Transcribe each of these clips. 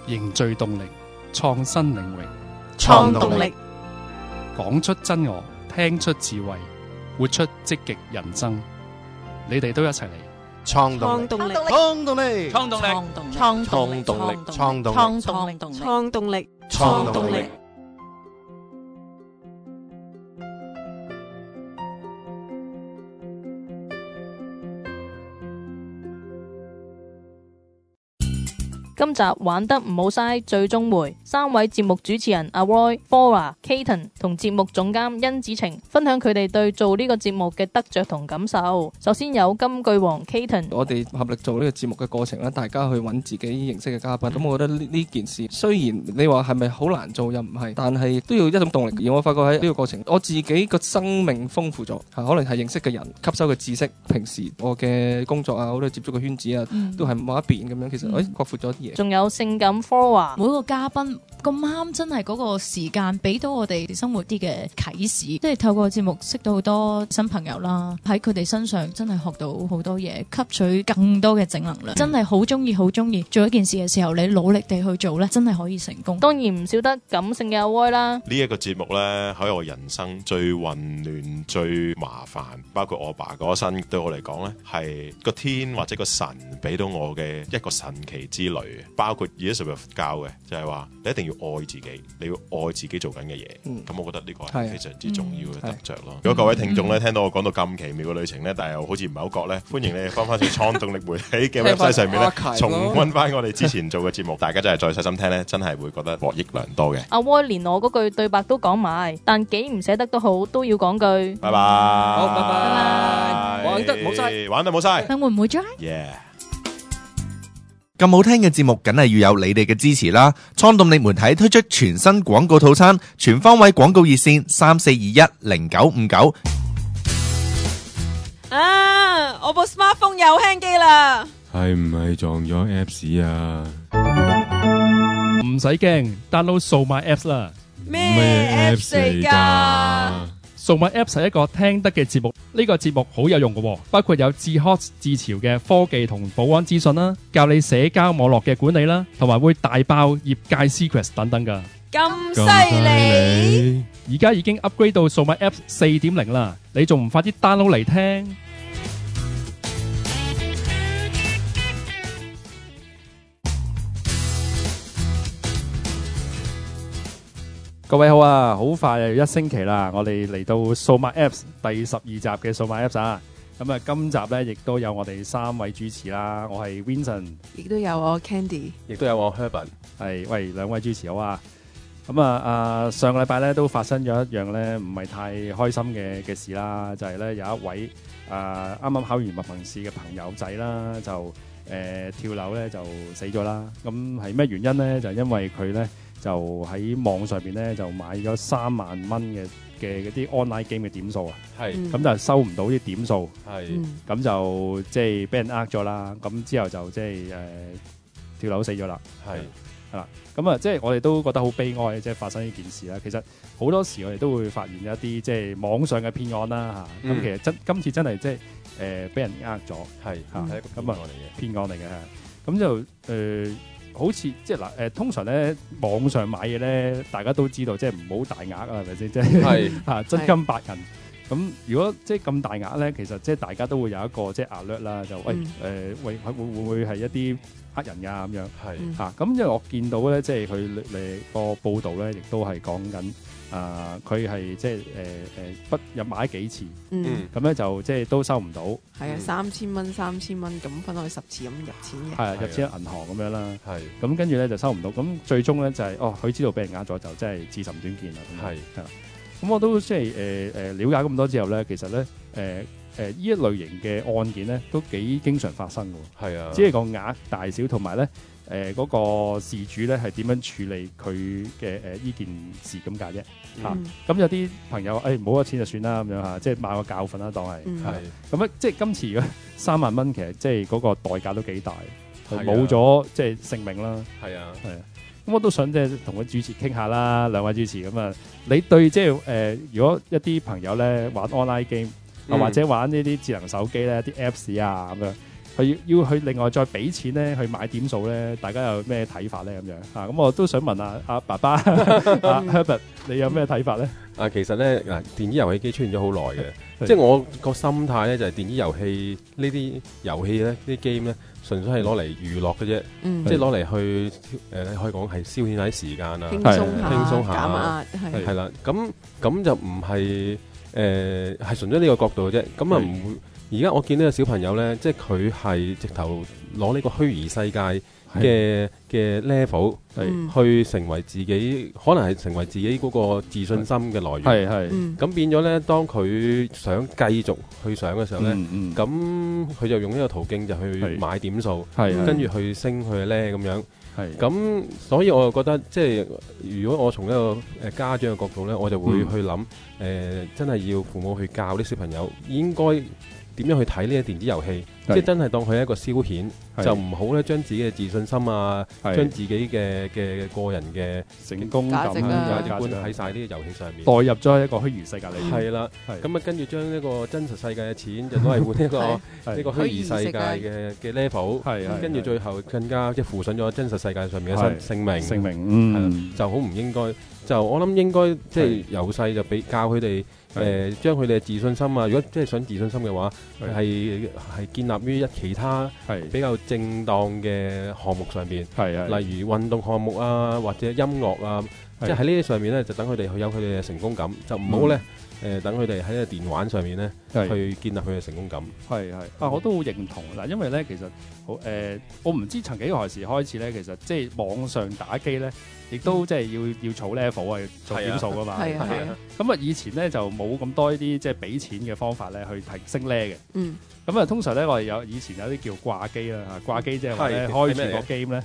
凝聚動力，創新領域， 創動力， 講出真我，聽出智慧，活出積極人生。你哋都一齊嚟創動力， 創動力， 創動力， 創動力， 創動力，創動力， 創動力，創動力， 創動力。 今集玩得唔好嘥最終回，3位節目主持人阿 Roy、Flora、Katon 同節目總監甄子晴分享佢哋對做呢個節目嘅得着同感受。首先有金句王 Katon， 我哋合力做呢個節目嘅過程咧，大家去揾自己認識嘅嘉賓。咁我覺得呢件事雖然你話係咪好難做又唔係，但係都要一種動力。而我發覺喺呢個過程，我自己個生命豐富咗，可能係認識嘅人、吸收嘅知識，平時我嘅工作啊、好多接觸嘅圈子啊，都係某一邊咁樣。其實擴闊咗啲嘢。 仲有性感 Flora， 每個嘉賓咁啱真係嗰個時間俾到我哋生活啲嘅啟示，即係透過節目識到好多新朋友啦，喺佢哋身上真係學到好多嘢，吸取更多嘅正能量。真係好中意做一件事嘅時候，你努力地去做呢，真係可以成功。 當然唔少得感性嘅阿 Roy 啦。 呢一個節目呢，喺我人生最混亂、最麻煩，包括我爸嗰身，對我嚟講呢，係個天或者個神俾到我嘅一個神奇之旅。包括 Elizabeth 教嘅，就係話你一定要愛自己，你要愛自己做緊嘅嘢。咁我覺得呢個係非常之重要嘅得着咯。如果各位聽眾咧聽到我講到咁奇妙嘅旅程咧，但係又好似唔係好覺咧，歡迎你哋翻去創動力媒體嘅 website 上面咧，重溫翻我哋之前做嘅節目。大家真係再細心聽咧，真係會覺得獲益良多嘅。 阿 Roy 連我嗰句對白都講埋，但幾唔捨得都好，都要講句。 拜拜，好，拜拜，玩得冇晒，玩得冇晒， 會唔會 join？ 咁好聽嘅節目，梗係要有你哋嘅支持啦！創動力媒體推出全新廣告套餐，全方位廣告熱線34210959。 啊！我部 smartphone 又輕機啦， 係唔係撞咗 Apps 啊？ 唔使驚 ，download 數碼 Apps 啦。 咩 Apps 嚟㗎？ 數碼 Apps 係一個聽得嘅節目，呢個節目好有用嘅，包括有自學自潮嘅科技同保安資訊啦，教你社交網絡嘅管理啦，同埋會大爆業界 secrets 等等噶。 咁犀利！ 而家已經 upgrade 到數碼 Apps 4.0 啦，你仲唔快啲 download 嚟聽？各位好啊，好快又一星期啦，我哋嚟到數碼 Apps 第12集嘅數碼 Apps 啊，咁啊今集咧亦都有我哋3位主持啦，我係 Vincent， 亦都有我 Candy， 亦都有我 Herbert， 係，喂兩位主持好啊，咁啊上個禮拜咧都發生咗一樣咧唔係太開心嘅事啦，就係咧有一位啱啱考完文憑試嘅朋友仔啦，就跳樓咧就死咗啦，咁係咩原因咧？就因為佢咧就喺網上邊咧就買咗3萬蚊嘅嗰啲 online game 嘅點數啊，係咁就收唔到啲點數，係咁就即係俾人呃咗啦，咁之後就即係跳樓死咗啦，係啦，咁啊即係我哋都覺得好悲哀，即係發生呢件事啦。其實好多時我哋都會發現一啲即係網上嘅騙案啦嚇，咁其實今次真係即係俾人呃咗，係嚇，咁啊騙案嚟嘅，咁就好似即係嗱通常咧網上買嘢咧，大家都知道即係唔好大額啊，係咪先？即係嚇真金白銀。咁如果即係咁大額咧，其實即係大家都會有一個即係 alert 啦，就喂會唔會係一啲黑人㗎咁樣？係嚇咁，因為我見到咧，即係佢個報道咧，亦都係講緊佢係即係不入買幾次，咁咧就即係都收唔到。係啊，3000蚊咁分開10次咁入錢嘅。係啊，入錢銀行咁樣啦。係咁跟住咧就收唔到，咁最終咧就係佢知道俾人呃咗，就真係自尋短見啦。係啊。咁我都即係了解咁多之後咧，其實咧呢一類型嘅案件咧都幾經常發生嘅。係啊，只係個額大小同埋咧嗰個事主咧係點樣處理佢嘅呢件事咁解啫。嚇咁有啲朋友冇咗錢就算啦咁樣嚇，即係買個教訓啦，當係係咁即係今次嘅3萬蚊，其實即係嗰個代價都幾大，冇咗即係性命啦。係啊，係啊。咁我都想即係同個主持傾下啦，兩位主持咁啊，你對即係如果一啲朋友咧玩 online game 或者玩呢啲智能手機咧啲 Apps 啊咁樣， 佢要去另外再俾錢咧去買點數咧，大家有咩睇法咧咁樣啊？咁我都想問下阿爸爸阿 Herbert， 你有咩睇法咧？ 其實咧嗱，電子遊戲機出現咗好耐嘅，即係我個心態咧就係電子遊戲呢啲遊戲咧，呢啲 game 咧，純粹係攞嚟娛樂嘅啫，即係攞嚟去你可以講係消遣下啲時間啊， 輕鬆下，減壓係啦，咁就唔係係純咗呢個角度嘅啫，咁啊唔會。而家我見呢個小朋友咧，即係佢係直頭攞呢個虛擬世界嘅 level 去成為自己，可能係成為自己嗰個自信心嘅來源。咁變咗咧，當佢想繼續去上嘅時候咧，咁佢就用呢個途徑就去買點數，跟住去升去咧咁樣。咁所以我就覺得，即係如果我從一個家長嘅角度咧，我就會去諗，真係要父母去教啲小朋友應該點樣去睇呢啲電子遊戲，即係真係當佢係一個消遣，就唔好咧將自己嘅自信心啊，將自己嘅個人嘅成功感價值觀喺晒呢個遊戲上面， 代入咗一個虛擬世界裏面。 係啦，咁啊跟住將呢個真實世界嘅錢就攞嚟換呢個虛擬世界嘅 level，跟住最後更加即係附上咗真實世界上面嘅姓名，就好唔應該。就我諗應該即係由細就俾教佢哋將佢哋嘅自信心啊，如果即係想自信心嘅話，係建立於其他比較正當嘅項目上邊，例如運動項目啊，或者音樂啊，即係喺呢啲上面咧，就等佢哋有佢哋嘅成功感，就唔好咧等佢哋喺個電玩上面咧去建立佢嘅成功感。 我都好認同嗱，因為咧其實好我唔知曾幾何時開始咧，其實即係網上打機咧，亦都即係要儲 level 啊，做點數噶嘛。咁啊，以前咧就冇咁多呢啲即係俾錢嘅方法咧去提升 level 嘅。咁啊，通常咧我哋以前有啲叫掛機啦，掛機即係話咧開住個 game 咧，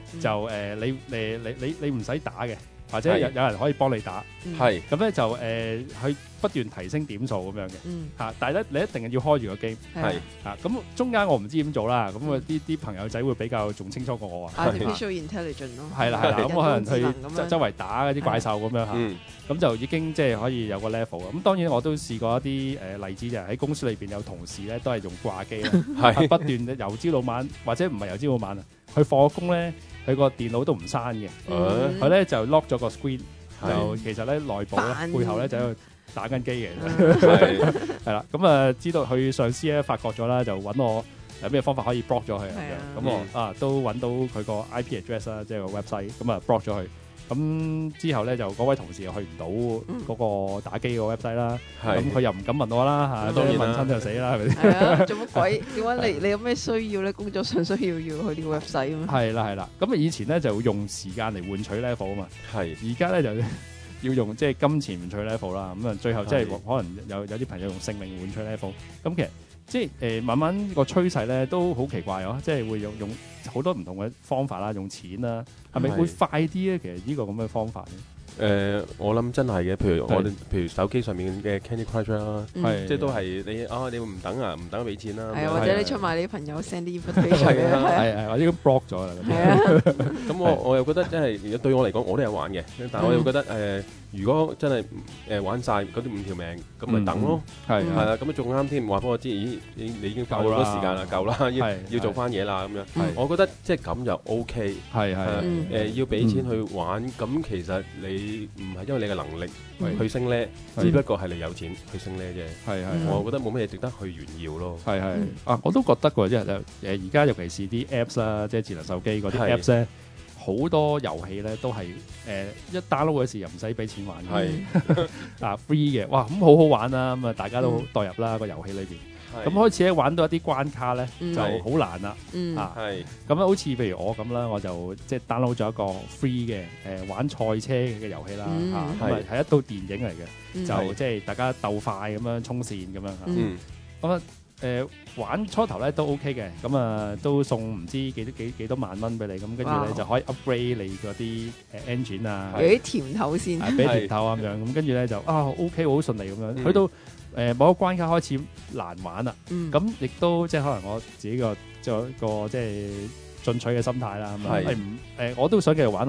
就你唔使打嘅。或者有人可以幫你打，咁咧就去不斷提升點數咁樣嘅，但係咧你一定要開住個機，咁中間我唔知點做啦，咁啊啲朋友仔會比較仲清楚過我啊。 Artificial intelligence 咯， 係啦，咁我可能去周圍打嗰啲怪獸咁樣嚇，咁就已經即係可以有個 level。咁當然我都試過一啲例子，就係喺公司裏邊有同事咧都係用掛機啦，不斷由朝到晚，或者唔係由朝到晚啊，去放工咧。佢個電腦都唔閂嘅，佢咧就 lock 咗個 screen，就其實咧內部咧背後咧就喺度打緊機嘅，係啦。咁啊知道佢上司咧發覺咗啦，就揾我有咩方法可以 block 咗佢咁樣。咁我都揾到佢個 IP address 啦，即係個 website，咁啊 block 咗佢。咁之後咧就嗰位同事又去唔到嗰個打機個 website 啦，咁佢又唔敢問我啦嚇，當然問親就死啦，係咪先？ 係啊，做乜鬼？點解你有咩需要咧？工作上需要去呢個 website 啊嘛？係啦，咁以前咧就用時間嚟換取 level 啊嘛，而家咧就要用即係金錢換取 level 啦。咁啊最後即係可能有啲朋友用性命換取 level。咁其實即係慢慢個趨勢咧都好奇怪啊，即係會用好多唔同嘅方法啦，用錢啦，係咪會快啲咧？其實呢個咁嘅方法咧， 我諗真係嘅。譬如手機上面嘅 Candy Crush 啦，即係都係你唔等啊，唔等俾錢啦。 係或者你出賣你啲朋友 send 啲 invitation 係或者咁 block 咗啦。 咁我又覺得真係對我嚟講，我都有玩嘅，但係我又覺得如果真係玩晒嗰啲5條命，咁咪等咯。係啦，咁啊仲啱添，話俾我知，咦，你已經夠咗時間啦，夠啦，要做翻嘢啦咁樣。我覺得即係咁就 OK。要俾錢去玩，咁其實你唔係因為你嘅能力去升呢，只不過係你有錢去升呢啫。我覺得冇乜嘢值得去炫耀咯。 我都覺得喎，即係而家尤其是啲 Apps 啦，即係智能手機嗰啲 Apps 咧。好多遊戲咧都係一 download 嗰時又唔使俾錢玩嘅，free 嘅，哇咁好好玩啦，咁啊大家都代入啦個遊戲裏邊，咁開始咧玩到一啲關卡咧就好難啦，咁好似譬如我咁啦，我就即係 download 咗一個 free 嘅玩賽車嘅遊戲啦，咁係一套電影嚟嘅，就即係大家鬥快咁樣衝線咁樣，咁啊。玩初頭咧都 OK 嘅，咁啊都送唔知幾多萬蚊俾你，咁跟住咧就可以 upgrade 你嗰啲engine 啊， 俾啲甜頭先， 俾甜頭咁樣，咁跟住咧就OK 好順利咁樣，去到某個關卡開始難玩啦，咁亦都即係可能我自己個即係進取嘅心態啦，咁我都想繼續玩落去，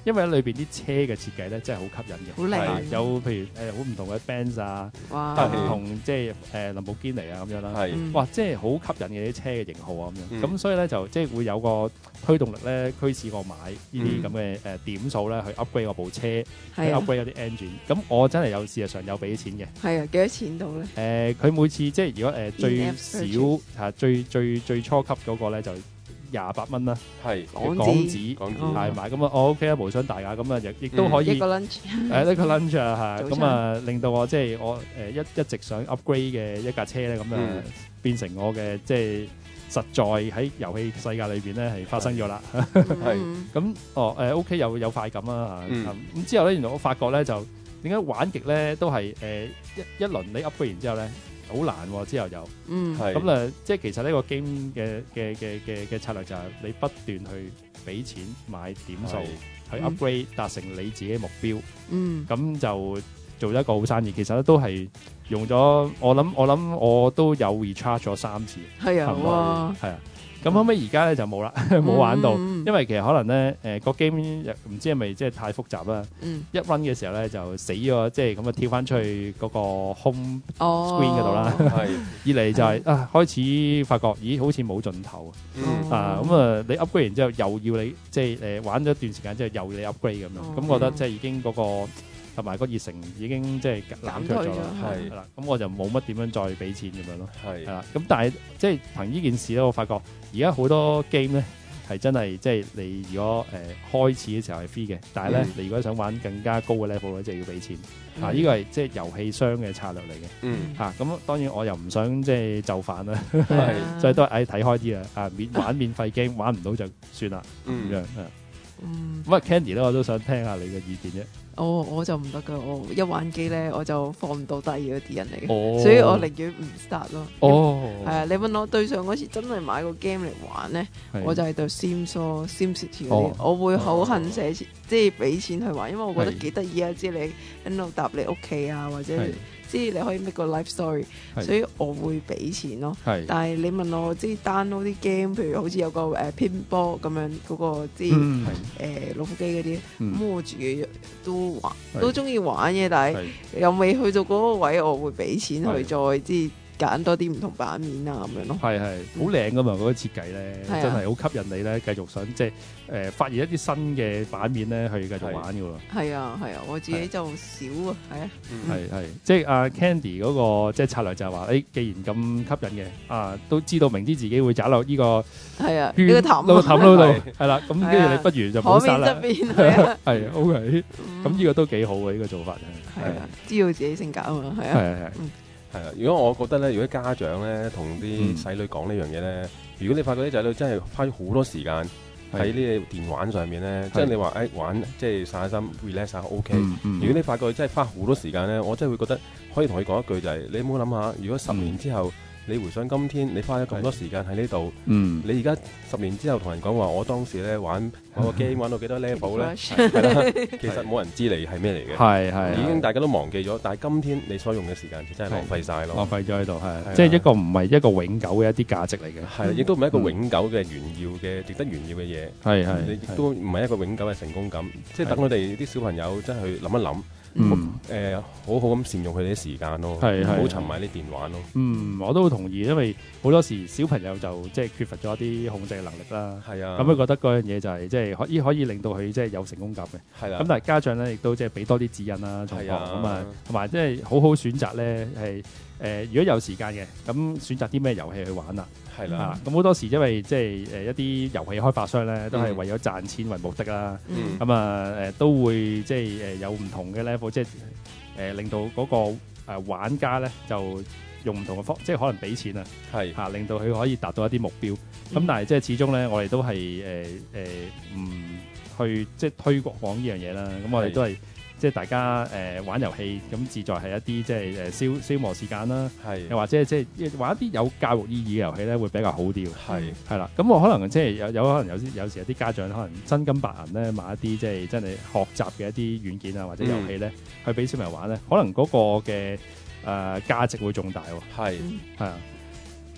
因為喺裏邊啲車嘅設計咧真係好吸引嘅， 好靚係有譬如好唔同嘅 Benz 啊， 哇！ 唔同即係林寶堅尼啊咁樣啦。 係嗯哇！即係好吸引嘅啲車嘅型號啊咁樣，咁、 嗯所以咧就即係會有個推動力咧，驅使我買呢啲咁嘅點數咧去 upgrade 我部車，去係啊， upgrade 嗰啲 engine。咁我真係有事實上有俾錢嘅。 係啊，幾多錢到咧？ 佢每次即係如果最 In-app 少 purchase 係最初級嗰個咧就28蚊啦， 係港港紙紙港哦係買咁啊，我 OK 啊，無傷大雅咁啊，亦都可以一個 lunch 呢個 lunch 啊嚇， 早餐咁啊令到我即係我一直想 upgrade 嘅一架車咧，咁嗯變成我嘅即係實在喺遊戲世界裏邊咧係發生咗啦。 嗯咁OK 有快感啦嚇， 嗯咁之後咧原來我發覺咧就點解玩極咧都係一輪你 upgrade 完之後咧好難喎，之後又。 嗯係咁即係其實呢個 game 嘅策略就係你不斷去俾錢買點數係去 upgrade 達成你自己目標， 嗯咁就做咗一個好生意。其實咧都係用咗我諗我都有 recharge 咗3次， 係啊， 差唔多哇！ 係啊。咁後尾而家咧就冇啦，冇玩到， 嗯因為其實可能咧個 game 唔知係咪即係太複雜啦。 嗯一 run 嘅時候咧就死咗，即係咁啊跳翻出去嗰個 home 哦 screen 嗰度啦。 係二嚟就係開始發覺，咦，好似冇盡頭哦啊！咁啊，你 upgrade 完之後又要你即係玩咗一段時間之後又要你 upgrade 咁樣，咁覺得即係已經嗰個同埋個熱誠已經即係冷卻咗啦， 係係啦。咁我就冇乜點樣再俾錢咁樣咯，係係啦。咁但係即係憑呢件事咧，我發覺而家好多 game 咧係真係即係你如果開始嘅時候係 free 嘅，但係咧你如果想玩更加高嘅 level 咧，就要俾錢。啊！呢個係即係遊戲商嘅策略嚟嘅。 嗯咁當然我又唔想即係就範啦， 係所以都係睇開啲啦。玩免費 game 玩唔到就算啦，咁嗯樣。 嗯咁啊 Candy 咧，我都想聽下你嘅意見啫。 我就唔得噶，我一玩機咧我就放唔到低嗰啲人嚟嘅， 哦所以我寧願唔 start 咯。 哦， 係啊，你問我對上嗰次真係買個 game 嚟玩咧，我就係對 Sims 咯，SimCity 嗰啲哦， 我會好恨寫錢，即係俾錢去玩，因為我覺得係幾得意啊！即係你喺度搭你屋企啊，或者係即係你可以 make 個 life story， 係所以我會俾錢咯。 係但係你問我即係 download 啲 game，譬如好似有個pinball 咁樣嗰個即係嗯老虎機嗰啲， 嗯咁我自己都玩係都中意玩嘅，但係係又未去到嗰個位，我會俾錢去係再即係揀多啲唔同版面啊咁樣咯。 係好靚噶嘛，嗰個設計咧， 係啊真係好吸引你咧，繼續想即係發現一啲新嘅版面咧，去繼續玩噶喎。 係啊係啊，我自己就少啊，係啊， 係即係阿 Candy 嗰個即係策略就係話，既然咁吸引嘅，都知道明知自己會踩落呢個係啊， 圈呢個氹嗰個氹嗰度係， 係啦，咁跟係啊住你不如就海面冇殺啦側。邊係啊， 係 OK， 嗯咁呢個都幾好嘅呢個做法係啊，知道自己性格啊嘛，係係啊， 係係啊，如果我覺得咧，如果家長咧同嗯啲細女講呢樣嘢咧，如果你發覺啲仔女真係花咗好多時間喺呢啲電玩上面咧，即係你話玩即係散下心 relax 下 OK。如果你發覺佢真係花好多時間咧，我真係會覺得可以同佢講一句就係：你唔好諗下，如果10年之後你回想今天，你花咗咁多時間喺呢度， 嗯你而家10年之後同人講話，我當時咧玩某個 game 玩到幾多 level 咧， Crush 係啦，其實冇人知你係咩嚟嘅。 係已經大家都忘記咗，但係今天你所用嘅時間就真係浪費晒浪咯。 費咗喺度， 係啊係即係一個唔係一個永久嘅一啲價值嚟嘅， 係，亦都唔係一個永久嘅炫耀嘅、值得炫耀嘅嘢。 係係你亦都唔係一個永久嘅成功感。即係等佢哋啲小朋友真係去諗一諗，好好咁善用佢哋啲時間咯， 係唔好沉迷啲電玩咯。 我都好同意，因為好多時小朋友就即係缺乏咗一啲控制嘅能力啦。 係啊， 咁佢覺得嗰樣嘢就係即係可以令到佢即係有成功感嘅。 係啦。 咁但係家長咧亦都即係俾多啲指引啦，狀況係啊咁啊，同埋即係好好選擇咧係如果有時間嘅，咁選擇啲咩遊戲去玩啦。 係啦， 咁好多時因為即係一啲遊戲開發商咧都係為咗賺錢為目的啦。 嗯咁都會即係有唔同嘅 level，即係令到嗰個玩家咧就用唔同嘅方，即係可能俾錢啊， 係令到佢可以達到一啲目標。咁但係即係始終咧，我哋都係唔去即係推廣呢樣嘢啦。咁我哋都係即係大家玩遊戲咁，自在係一啲即係消磨時間啦。 係又或者即係玩一啲有教育意義嘅遊戲咧，會比較好啲喎。 係啦，咁我可能即係有可能有時有啲家長可能真金白銀咧買一啲即係真係學習嘅一啲軟件啊或者遊戲咧，去俾小朋友玩咧，可能嗰個嘅價值會仲大喎。 係係啊，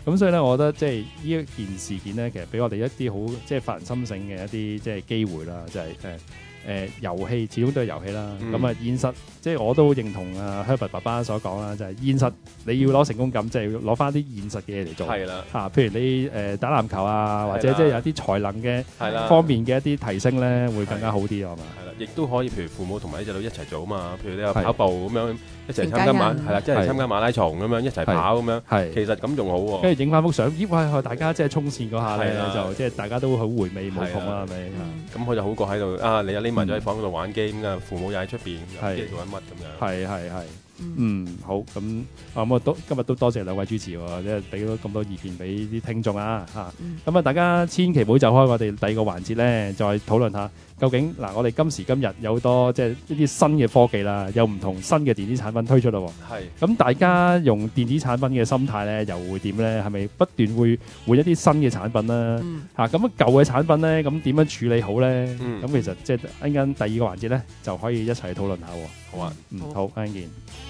咁所以咧，我覺得即係呢一件事件咧，其實俾我哋一啲好即係發人心醒嘅一啲即係機會啦，就係遊戲始終都係遊戲啦。咁啊現實即係我都認同啊 Herbert 爸爸所講啦，就係現實你要攞成功感，即係要攞翻啲現實嘅嘢嚟做。 係啦， 譬如你打籃球啊，或者即係有啲才能嘅方面嘅一啲提升咧，會更加好啲係嘛？ 係啦，亦都可以譬如父母同埋啲仔女一齊做啊嘛。譬如你有跑步咁樣一齊參加係啦，即係參加馬拉松咁樣一齊跑咁樣，其實咁仲好喎。跟住影翻幅相，咦大家即係衝線嗰下咧，就即係大家都好回味無窮啦，係咪？ 咁佢就好過喺度啊！你又匿埋咗喺房嗰度玩 game 㗎，父母又喺出邊，唔知做緊乜咁樣。係。 好咁我今日都多謝兩位主持喎，即係俾咗咁多意見俾啲聽眾啊嚇。咁啊，大家千祈唔好走開我哋第二個環節咧，再討論下究竟嗱，我哋今時今日有好多即係一啲新嘅科技啦，有唔同新嘅電子產品推出咯。係。咁大家用電子產品嘅心態咧，又會點咧？係咪不斷會換一啲新嘅產品啦？咁舊嘅產品咧，咁點樣處理好咧？咁其實即係一陣間第二個環節咧，就可以一齊討論下。好啊，好，一陣見。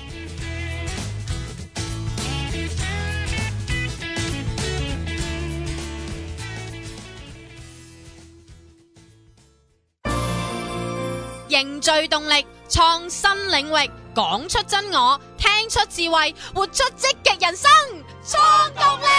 凝聚動力，創新領域，講出真我，聽出智慧，活出積極人生，創動力！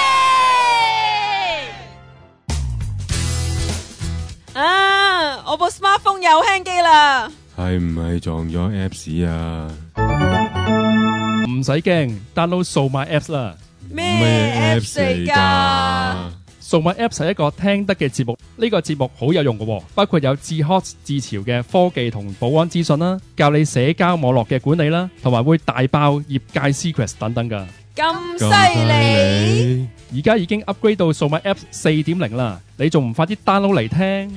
我部 smartphone 又輕機啦， 係唔係撞咗 Apps 啊？ 唔使驚 ，download 數碼 Apps 啦。 咩 Apps 嚟㗎？ 數碼 Apps 係一個聽得嘅節目，呢個節目好有用嘅，包括有自 hot 自潮嘅科技同保安資訊啦，教你社交網絡嘅管理啦，同埋會大爆業界 secrets 等等噶。 咁犀利！ 而家已經 upgrade 到數碼 Apps 4.0 啦，你仲唔快啲 download 嚟聽？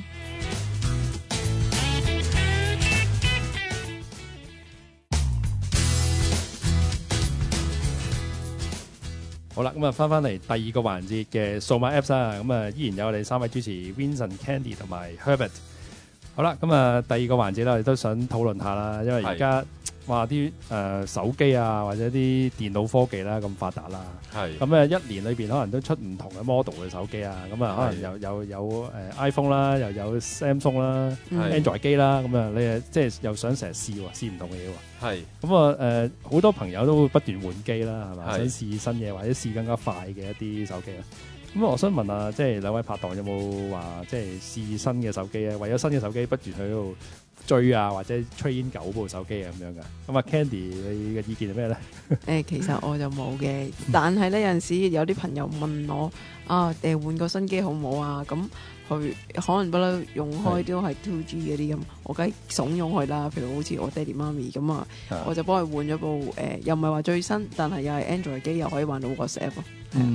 好啦，咁啊翻嚟第二個環節嘅數碼 Apps 啦，咁啊依然有我哋三位主持 Vincent、Candy 同埋 Herbert。好啦，咁啊第二個環節咧，我哋都想討論下啦，因為而家話啲手機啊或者啲電腦科技啦咁發達啦，咁一年裏邊可能都出唔同嘅 model 嘅手機啊，咁啊可能有iPhone 啦，又有 Samsung 啦、Android 機啦，咁啊你即係又想成日試唔同嘅嘢喎。係咁啊好多朋友都會不斷換機啦，係嘛？想試新嘢或者試更加快嘅一啲手機啦。咁我想問下，即係兩位拍檔有冇話即係試新嘅手機啊？為咗新嘅手機不斷去度追啊，或者 train 9部手機啊咁樣噶？咁啊 Candy 你嘅意見係咩咧？ 其實我就冇嘅，但係咧有陣時有啲朋友問我啊，換個新機好唔好啊？咁佢可能不嬲用開都係 2G 嗰啲咁，我梗係慫恿佢啦。譬如好似我爹哋媽咪咁啊，我就幫佢換咗部又唔係話最新，但係又係 Android 機，又可以玩到 WhatsApp 咯。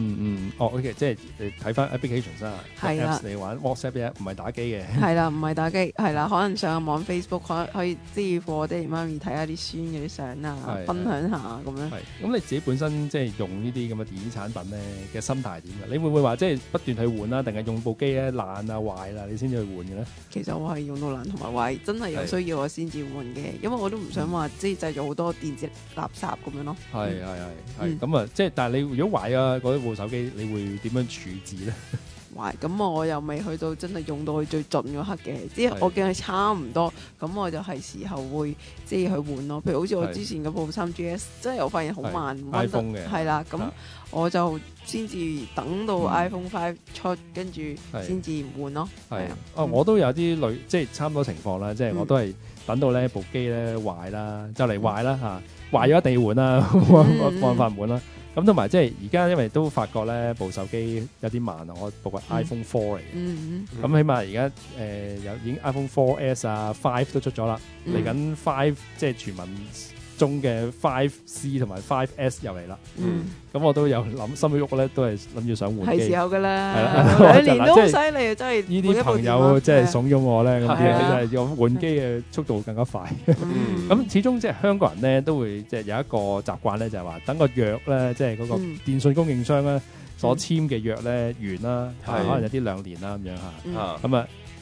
OK， 即係睇翻 applications 啦， 係啦， 你玩 WhatsApp 嘅，唔係打機嘅。係啦，唔係打機，係啦，可能上下網 Facebook 可以即係我爹哋媽咪睇下啲孫嘅啲相啊，分享下咁樣。係，咁你自己本身即係用呢啲咁嘅電子產品咧嘅心態點嘅？你會唔會話即係不斷去換啦，定係用部機咧爛啊壞啦，你先至去換嘅咧？ 其實我係用到爛同埋壞，真係有需要我先至換嘅，因為我都唔想話即係製造好多電子垃圾咁樣咯。係，咁啊，即係但係你如果壞啊嗰部手機，你會點樣處置咧？ 壞咁我又未去到真係用到佢最盡嗰刻嘅，即係我見佢差唔多，咁我就係時候會即係去換咯。譬如好似我之前嗰部 3GS， 真係我發現好慢 ，iPhone 嘅係啦，咁我就先至等到 iPhone 5出，跟住先至換咯。係我都有啲即係差唔多情況啦，即係我都係等到呢部機咧壞啦，就嚟壞啦嚇，壞咗一定要換啦，冇辦法換啦。咁同埋即係而家，因為都發覺咧部手機有啲慢啊，我部係 iPhone 4嚟嘅，咁起碼而家有已經 iPhone 4S 啊5都出咗啦，嚟緊5即係傳聞中嘅 5C 同埋 5S 又嚟啦，咁我都有諗心喐咧，都係諗住想換機， 係時候㗎啦，2年都好犀利啊！真係呢啲朋友即係慫恿我咧，咁其實係用換機嘅速度更加快。咁始終即係香港人咧都會即係有一個習慣咧，就係話等個約咧，即係嗰個電信供應商咧所簽嘅約咧完啦，可能有啲2年啦咁樣嚇，咁啊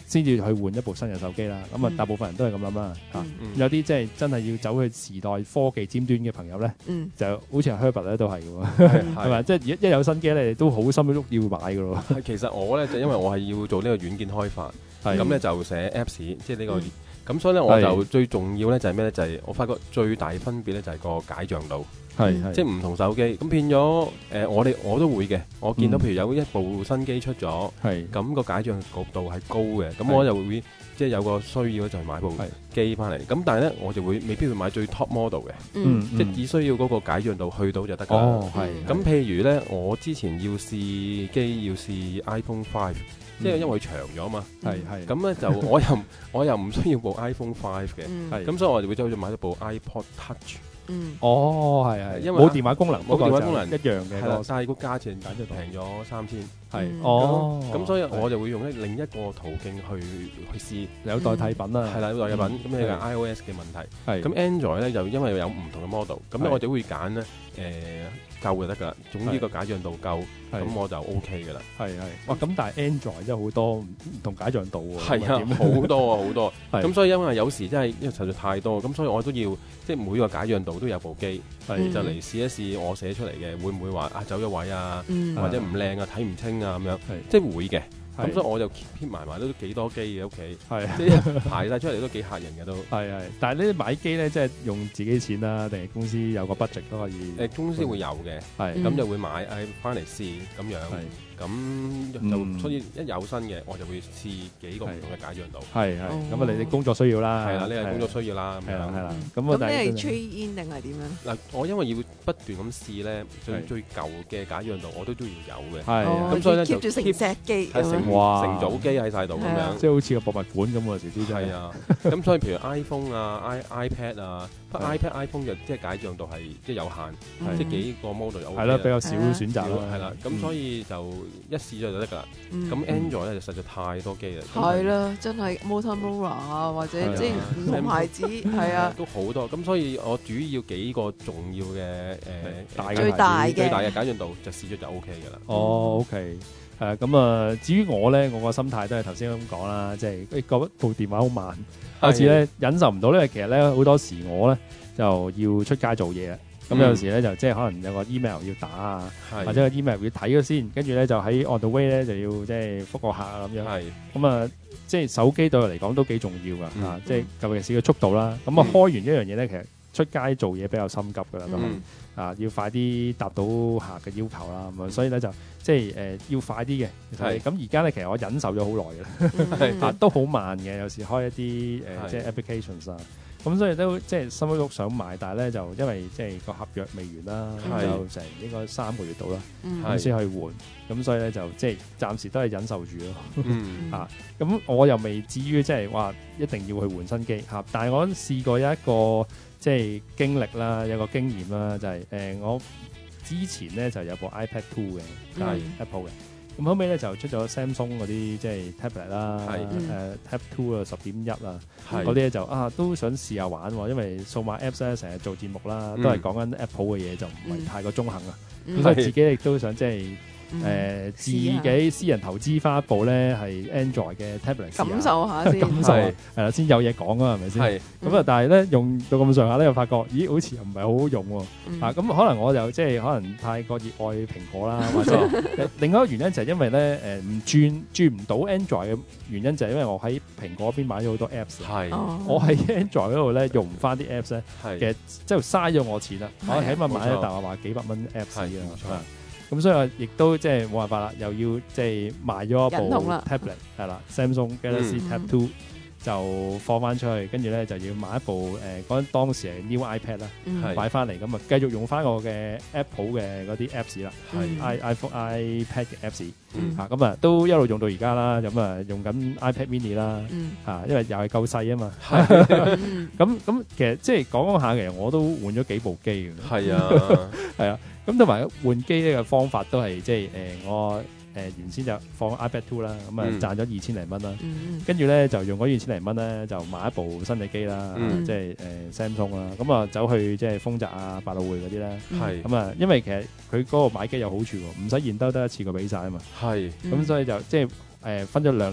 先至去換一部新嘅手機啦。咁啊，大部分人都係咁諗啦嚇。有啲即係真係要走去時代科技尖端嘅朋友咧，就好似係 Herbert 咧都係嘅喎，係咪？即係一有新機咧，都好心喐要買嘅咯。 其實我咧就因為我係要做呢個軟件開發，咁咧就寫 Apps，即係呢個。咁所以咧，我就最重要咧就係咩咧？就係我發覺最大分別咧就係個解像度，即係唔同手機咁變咗。我都會嘅。我見到譬如有一部新機出咗，咁個解像度係高嘅，咁我就會即係有個需要就係買部機翻嚟。咁但係咧，我就未必會買最 top model 嘅，即係只需要嗰個解像度去到就得㗎啦。咁譬如咧，我之前要試機要試 iPhone 5。即係因為佢長咗嘛，咁咧就我又唔需要部 iPhone 5嘅，咁所以我就會走去買咗部 iPod Touch。 因為冇電話功能， 冇電話功能一樣嘅， 但係個價錢簡直平咗3000。咁所以我就會用另一個途徑去試有代替品啦， 係啦，有代替品。咁呢個 iOS 嘅問題，咁 Android 咧就因為有唔同嘅 model，咁咧我就會揀咧夠就得㗎啦。總之個解像度夠，咁我就 OK 㗎啦。 哇！咁但係 Android 真係好多唔同解像度喎。 係啊，好多啊，好多。咁所以因為有時真係因為實在太多，咁所以我都要即係每個解像度都有部機，就嚟試一試我寫出嚟嘅會唔會話走咗位啊，或者唔靚啊，睇唔清啊咁樣，即係會嘅。咁所以我就 keep 埋都幾多機嘅屋企，即係排晒出嚟都幾嚇人嘅都。 但係呢買機咧，即係用自己錢啦，定係公司有個 budget 都可以？ 公司會有嘅，咁就會買翻嚟試咁樣。咁就所以一有新嘅，我就會試幾個唔同嘅解像度。 咁啊，你工作需要啦。 係啦，呢係工作需要啦。 係啦。 咁你係 trade in 定係點樣？ 嗱，我因為要不斷咁試咧，最舊嘅解像度我都要有嘅。 咁所以咧就 keep 住成隻機， 成組機喺晒度咁樣， 即係好似個博物館咁喎，時啲真係。 係啊，咁所以譬如 iPhone 啊、iPad 啊，不過 iPhone 就即係解像度係即係有限，即係幾個 model 有。 係啦，比較少選擇咯。 係啦，咁所以就一試咗就得㗎啦。咁 Android 咧就實在太多機啦。 係啦，真係 Motorola 啊，或者即係唔同牌子，係啊， 都好多。咁所以我主要幾個重要嘅最大嘅解像度就試咗就 OK 㗎啦。 OK。咁啊，至於我咧，我個心態都係頭先咁講啦，即係覺得部電話好慢，開始咧忍受唔到，因為其實咧好多時我咧就要出街做嘢，咁有時咧就即係可能有個 email 要打啊，或者個 email 要睇咗先，跟住咧就喺 on the way 咧就要即係覆個客啊咁樣。咁啊，即係手機對我嚟講都幾重要㗎嚇，即係尤其是個速度啦。咁啊開完一樣嘢咧，其實出街做嘢比較心急㗎啦，都係要快啲答到客嘅要求啦。咁啊，所以咧就即係要快啲嘅。咁而家咧其實我忍受咗好耐嘅啦，都好慢嘅。有時開一啲即係 applications 啊。咁所以都即係心喐想買，但係咧就因為即係個合約未完啦，就成應該3個月到啦，咁先去換。咁所以咧就即係暫時都係忍受住咯。咁我又未至於即係話一定要去換新機嚇，但係我試過有一個即係經歷啦，有個經驗啦，就係我之前咧就有部 iPad 2嘅，係 Apple 嘅。咁後尾咧就出咗 Samsung 嗰啲即係 tablet 啦，Tab 2啊10.1啊，嗰啲咧就都想試下玩喎，因為數碼 Apps 咧成日做節目啦，都係講緊 Apple 嘅嘢，就唔係太過中肯啊。咁所以自己亦都想即係自己私人投資翻一部咧係 Android 嘅 tablet， 感受下先， 感受係啦，先有嘢講啊，係咪先？咁啊，但係咧用到咁上下咧，又發覺咦，好似又唔係好好用喎。咁可能我就即係可能太過熱愛蘋果啦，或者另外一個原因就係因為咧唔轉唔到 Android 嘅原因就係因為我喺蘋果嗰邊買咗好多 Apps，我喺 Android 嗰度咧用唔翻啲 Apps 咧，其實即係嘥咗我錢啦。我起碼買一大話幾百蚊 Apps 啊。咁所以我亦都即係冇辦法啦，又要即係賣咗一部 tablet 係啦 ，Samsung Galaxy Tab 2就放翻出去，跟住咧就要買一部嗰陣當時係 New iPad 啦，買翻嚟咁啊，繼續用翻我嘅 Apple 嘅嗰啲 Apps 啦，iPhone iPad 嘅 Apps 咁啊都一路用到而家啦，咁啊用緊 iPad Mini 啦，因為又係夠細啊嘛，咁其實即係講下，其實我都換咗幾部機嘅，係啊。咁同埋換機呢個方法都係即係我原先就放 iPad 2啦，咁啊賺咗2000零蚊啦，跟住咧就用嗰2000零蚊咧就買一部新嘅機啦，即係Samsung 啦，咁啊走去即係豐澤啊、百老匯嗰啲咧，咁啊因為其實佢嗰個買機有好處喎，唔使現兜得一次過俾晒啊嘛，咁所以就即係分咗2年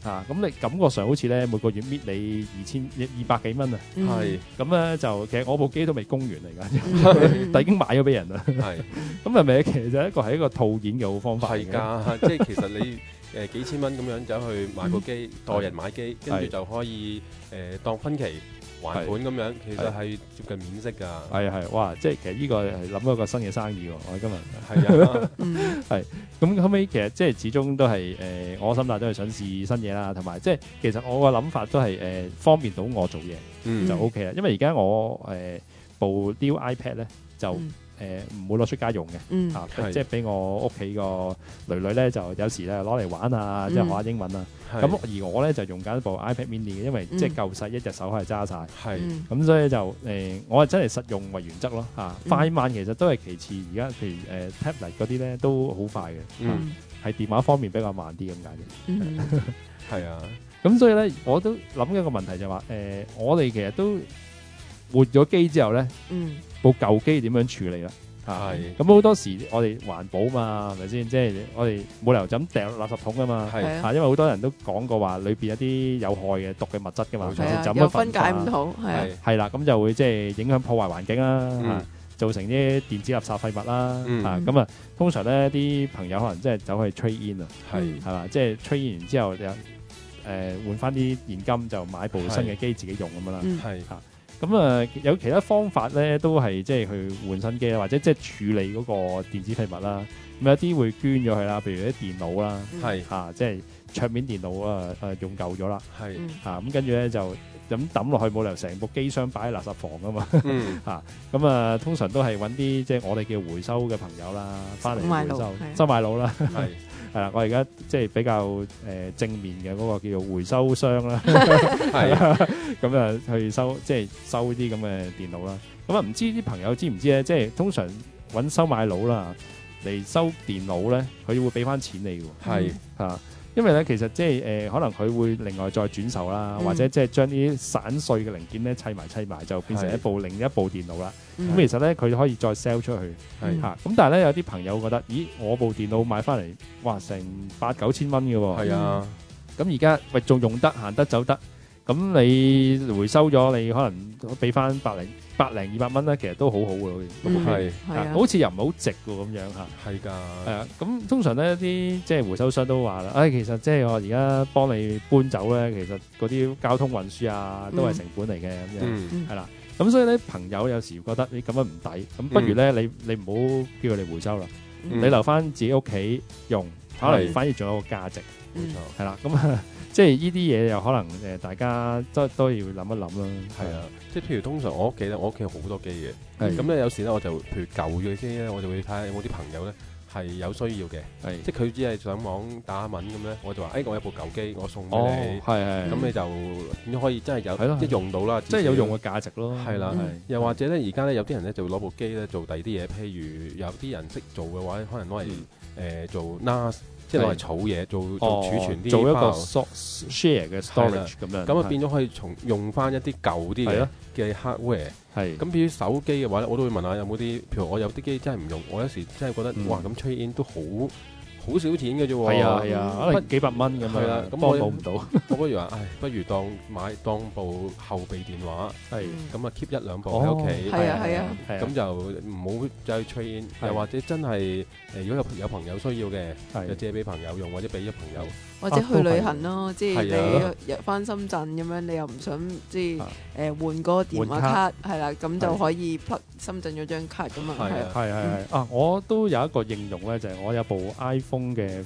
咁你感覺上好似咧每個月搣你200幾蚊啊， 係咁咧就其實我部機都未供完嚟㗎，但已經買咗俾人啦。 係咁係咪其實係一個套現嘅好方法嚟係嘅？ 㗎，即係其實你幾千蚊咁樣走去買部機，代人買機，跟住就可以當分期還款咁樣，其實係接近免息㗎。 係，哇！即係其實呢個係諗咗個新嘅生意喎，我今日係啊， 係咁後尾其實即係始終都係我心態都係想試新嘢啦，同埋即係其實我個諗法都係方便到我做嘢就 OK 啦，因為而家我部 new iPad 咧就唔會攞出街用嘅，即係俾我屋企個女女咧就有時咧攞嚟玩啊，即係學下英文啊。咁而我咧就用緊部 iPad mini 嘅，因為即係夠細，一隻手係揸晒。咁所以就我係真係實用為原則咯嚇。快慢其實都係其次，而家譬如tablet 嗰啲咧都好快嘅，係電話方面比較慢啲咁解嘅。 係啊， 咁所以咧我都諗一個問題就係話我哋其實都換咗機之後咧，部舊機點樣處理啦？咁好多時我哋環保嘛，係咪先？即係我哋冇理由就咁掉落垃圾桶噶嘛。因為好多人都講過話裏邊有啲有害嘅毒嘅物質噶嘛，就又分解唔到， 係啦，咁就會即係影響破壞環境啦，造成啲電子垃圾廢物啦。咁啊，通常咧啲朋友可能即係走去 trade in 啊，係嘛，即係 trade in 完之後換翻啲現金就買部新嘅機自己用咁樣啦。咁有其他方法咧，都係即係去換新機啦，或者即係處理嗰個電子廢物啦。咁有啲會捐咗佢啦，譬如啲電腦啦，即係桌面電腦用舊咗啦，咁跟住咧就咁抌落去，冇理由成部機箱擺喺垃圾房噶嘛。咁通常都係揾啲即係我哋叫回收嘅朋友啦，翻嚟回收收買佬啦。係啦，我而家即係比較正面嘅嗰個叫做回收商啦，咁去收即係收啲咁嘅電腦啦。咁唔知啲朋友知唔知咧？即係通常揾收買佬啦嚟收電腦咧，佢會俾翻錢你嘅。因為咧其實即係可能佢會另外再轉售啦，或者即係將啲散碎嘅零件咧砌埋就變成另一部電腦啦。咁其實咧佢可以再 sell 出去。咁但係咧有啲朋友覺得，咦，我部電腦買翻嚟，哇，成8-9千蚊嘅喎。係啊。咁而家喂仲用得行得走得，咁你回收咗，你可能俾翻100-200蚊咧，其實都好好嘅，好似又唔係好值喎咁樣嚇。係㗎。係啊，咁通常咧啲即係回收商都話啦，其實即係我而家幫你搬走咧，其實嗰啲交通運輸啊都係成本嚟嘅咁樣，係啦。咁所以咧朋友有時覺得你咁樣唔抵，咁不如咧你唔好叫佢哋回收啦，你留翻自己屋企用，可能反而仲有個價值。冇錯。係啦，咁即係呢啲嘢又可能大家都要諗一諗啦。 係啊，即係譬如通常我屋企好多機嘅，咁咧有時咧我就譬如舊嘅機咧，我就會睇下有冇啲朋友咧係有需要嘅，即係佢只係上網打下文咁咧，我就話我有部舊機，我送俾你，咁你就點可以真係有即係用到啦， 即係有用嘅價值咯。 係啦，又或者咧而家咧有啲人咧就會攞部機咧做第二啲嘢，譬如有啲人識做嘅話，可能攞嚟做 NAS。即係攞嚟儲嘢，做儲存啲， 做一個 share 嘅 storage 咁樣， 咁變咗可以用翻一啲舊啲嘅 hardware。咁譬如手機嘅話咧，我都會問下有冇啲，譬如我有啲機真係唔用，我有時真係覺得哇咁 trade in 都好少錢嘅啫喎。係啊，可能幾百蚊咁樣，咁我冇唔到。我不如話，不如當部後備電話，咁啊 keep 1-2部喺屋企。係啊，咁就唔好再 trade in。又或者真係如果有朋友需要嘅，就借俾朋友用，或者俾咗朋友。 或者去旅行咯，即係你入翻深圳咁樣，你又唔想即係換嗰個電話卡，係啦，咁就可以 plug 深圳嗰張卡咁啊。 係我都有一個應用咧，就係我有部 iPhone 嘅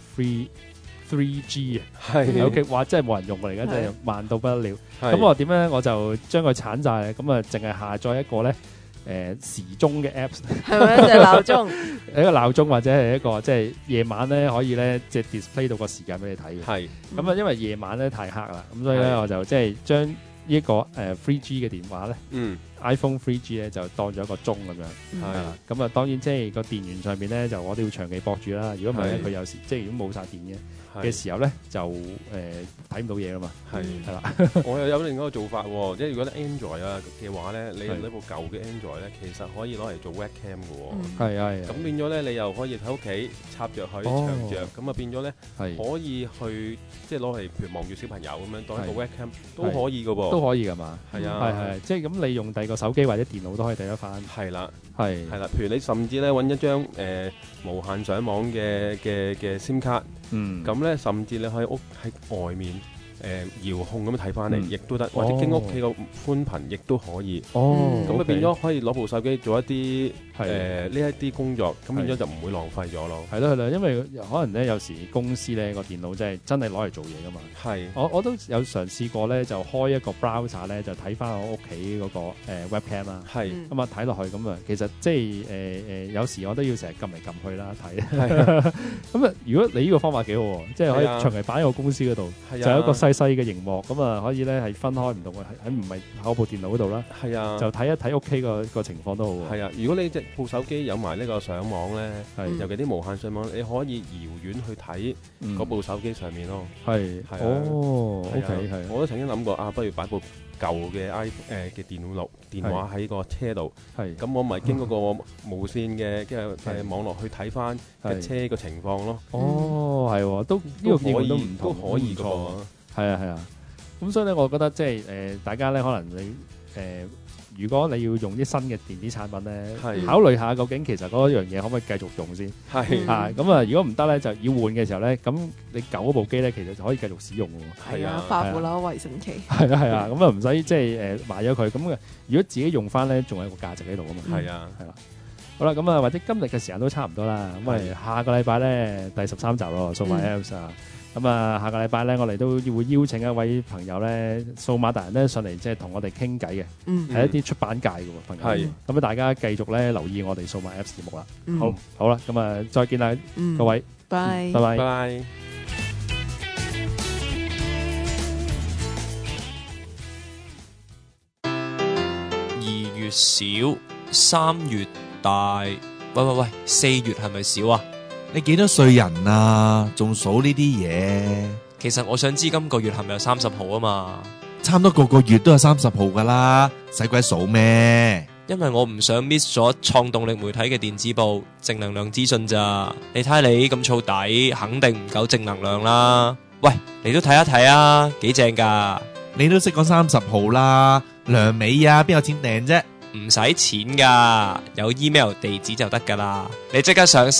3G 啊，OK，哇，真係冇人用嚟嘅，真係慢到不得了。咁我點咧？我就將佢鏟晒，咁啊，淨係下載一個咧。時鐘嘅 apps 係咪就係鬧鐘？ 一個鬧鐘或者係一個即係夜晚咧可以咧即係 display 到個時間俾你睇嘅。係咁啊，因為夜晚咧太黑啦，咁所以咧我就即係將呢一個3G 嘅電話咧，iPhone 3G 咧就當咗一個鐘咁樣。係咁啊，當然即係個電源上面咧就我都要長期駁住啦。如果唔係咧，佢有時即係如果冇晒電嘅， 嘅時候咧，就睇唔到嘢噶嘛。係啦， 我又有另一個做法喎，即係如果咧 Android 啊嘅話咧，你用呢部舊嘅 Android 咧，其實可以攞嚟做 webcam 嘅喎。係。咁變咗咧，你又可以喺屋企插著佢長著，咁啊變咗咧可以去即係攞嚟譬如望住小朋友咁樣當一個 webcam 都可以嘅噃。都可以㗎嘛？係啊，係，即係咁你用第二個手機或者電腦都可以睇得翻。係啦，係啦，譬如你甚至咧揾一張無限上網嘅 SIM 卡，咁咧甚至你喺外面遙控咁樣睇翻嚟，亦都得，或者經屋企個寬頻亦都可以。咁啊變咗可以攞部手機做一啲呢一啲工作，咁變咗就唔會浪費咗咯。係咯，因為可能咧有時公司咧個電腦真係攞嚟做嘢噶嘛。係，我都有嘗試過咧，就開一個 browser 咧，就睇翻我屋企嗰個webcam 啦。係，咁啊睇落去咁啊，其實即係有時我都要成日撳嚟撳去啦睇。咁啊，如果你呢個方法幾好喎，即係可以長期擺喺個公司嗰度，就有一個細嘅熒幕，咁啊可以咧係分開唔同嘅，喺唔係喺部電腦嗰度啦。係啊，就睇一睇屋企個情況都好。係啊，如果你部手機有埋呢個上網咧，尤其啲無限上網，你可以遙遠去睇嗰部手機上面咯。係，哦 ，OK，係。我都曾經諗過不如擺部舊嘅嘅電話喺個車度。係，咁我咪經嗰個無線嘅網絡去睇翻嘅車嘅情況咯。哦，係，都呢個可以，都可以㗎。係啊，咁所以咧，我覺得即係大家咧，可能你如果你要用啲新嘅電子產品咧，考慮下究竟其實嗰樣嘢可唔可以繼續用先？係咁啊，如果唔得咧，就要換嘅時候咧，咁你舊嗰部機咧，其實就可以繼續使用喎。係啊，化腐朽為神奇。係啊，咁啊唔使即係賣咗佢。咁如果自己用翻咧，仲有一個價值喺度啊嘛。係啊，係啦。好啦，咁啊，或者今日嘅時間都差唔多啦。咁我哋下個禮拜咧第13集咯，數碼 Apps 啊。咁啊，下個禮拜咧，我哋都會邀請一位朋友咧，數碼達人咧上嚟，即係同我哋傾偈嘅，係一啲出版界嘅朋友。係，咁啊，大家繼續咧留意我哋數碼 Apps 節目啦。好啦，咁啊，再見啦，各位，拜拜。 2月小，3月大。喂，4月係咪少啊？ 你幾多歲人啊？仲數呢啲嘢？ 其實我想知今個月係咪有30號啊嘛？ 差唔多個月都有30號噶啦，使鬼數咩？ 因為我唔想 miss 咗創動力媒體嘅電子報正能量資訊咋。你睇你咁燥底，肯定唔夠正能量啦。喂，你都睇一睇啊，幾正噶？ 你都識講30號啦，梁美啊，邊有錢訂啫？ 唔使錢噶，有 email 地址就得噶啦。你即刻上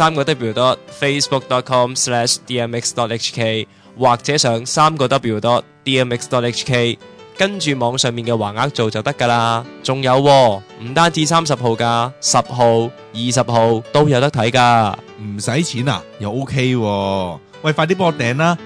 3w.facebook.com/dmx.hk 或者上3w.dmx.hk， 跟住網上面嘅橫額做就得噶啦。仲有唔單止30號噶，10號、20號都有得睇噶。 唔使錢啊，又 OK 喎。喂，快啲幫我訂啦！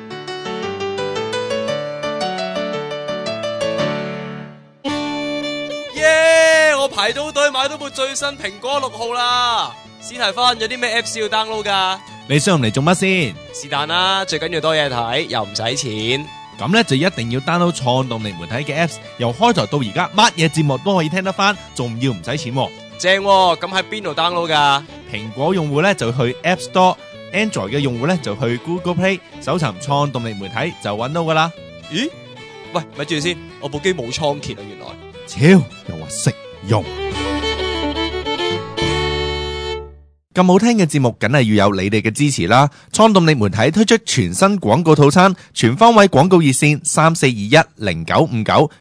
我排到隊買到部最新蘋果6號啦！史提芬，有啲咩 Apps 要 download 噶？ 你想用嚟做乜先？ 是但啦，最緊要多嘢睇，又唔使錢。 咁咧就一定要 download 創動力媒體嘅 Apps， 由開台到而家，乜嘢節目都可以聽得翻，仲要唔使錢。 正喎，咁喺邊度 download 噶？ 蘋果用戶咧就去 App Store，Android 嘅用戶咧就去 Google Play， 搜尋創動力媒體就揾到噶啦。 咦？喂，咪住先，我部機冇倉頡啊，原來。 超，又話識用咁好聽嘅節目，梗係要有你哋嘅支持啦！創動力媒體推出全新廣告套餐，全方位廣告熱線34210959。